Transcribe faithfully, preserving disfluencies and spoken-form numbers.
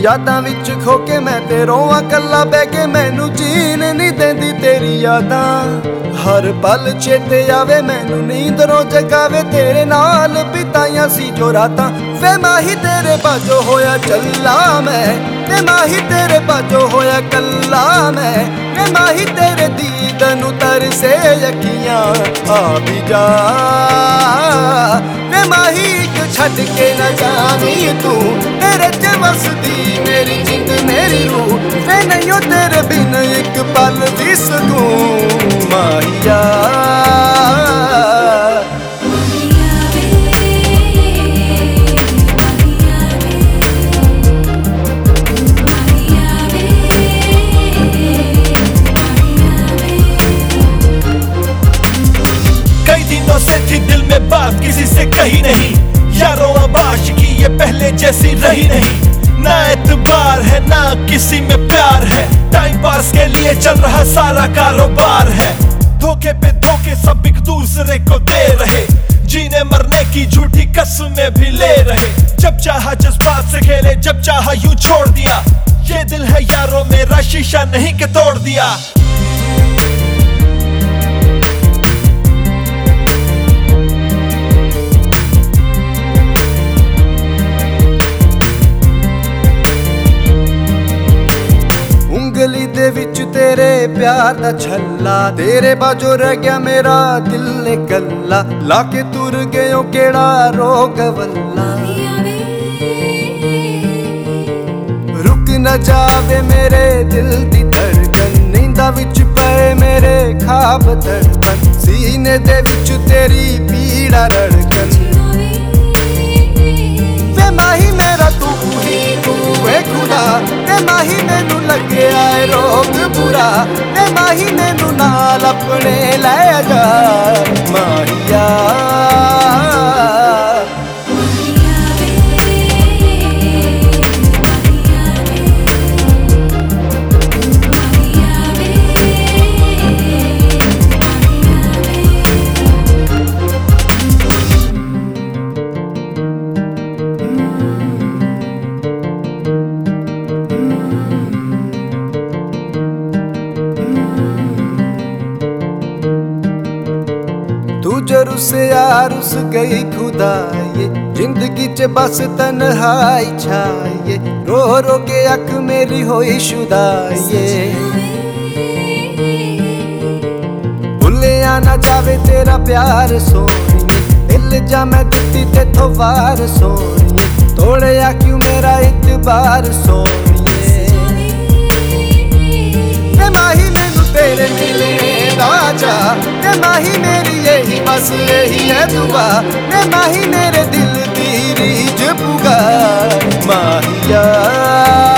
यादां विच खो के मैं ते रोवां कल्ला बह के, मैनू जीन नहीं देंदी तेरी यादां। हर पल चेते आवे मैनू नींद रोज जगावे, तेरे नाल बिताइयां सी जो रातां। वे माही तेरे बाजो होया चला मैं, वे माही तेरे बाजो होया कल्ला मैं। वे माही तेरे दीद नू तरसे अखियां आ भी जा। वे माही एक छड्ड के न जावी तू, तेरे च वसदी मेरी जिंद मेरी रूह। वे नहीं हो तेरे बिन एक पल भी सकूं माहिया। से थी दिल में बात किसी से कही नहीं, यारों अब आशिकी ये पहले जैसी रही नहीं। ना एतबार है ना किसी में प्यार है, टाइम पास के लिए चल रहा सारा कारोबार है। धोखे पे धोखे सब एक दूसरे को दे रहे, जीने मरने की झूठी कसमें भी ले रहे। जब चाहा जज्बात से खेले, जब चाहा यूं छोड़ दिया। ये दिल है यारों मेरा शीशा नहीं के तोड़ दिया। गली दे विच तेरे प्यार दा छल्ला, तेरे बाजो रह गया मेरा दिल कल्ला। लाके तुर गयो केड़ा रोग वल्ला, रुक न जावे मेरे दिल दी धड़कन। नींदा विच पे मेरे ख्वाब तड़पन, सीने दे विच तेरी पीड़ा रड़कन। वे माही मेरा तू ही तू है खुदा, वे माही मैनू लगे आए रोग बुरा। वे माही मैनू नाल अपने ले जा माहिया। तू जो रुसे यार रुस गई खुदा ये, जिंदगी च बस तन्हाई छाए। रो रो के अख मेरी होई शुदा ये, भुलिया ना जावे तेरा प्यार सोनिए। दिल जा मैं दित्ती तेथों वार सोनिए, तोड़िया क्यों मेरा इतबार सोनिए। वे माही मैनू तेरे मिले दा चा, वे माही मेरी यही बस यही है दुआ। वे माही मेरे दिल दी रीझ पुगा माहिया।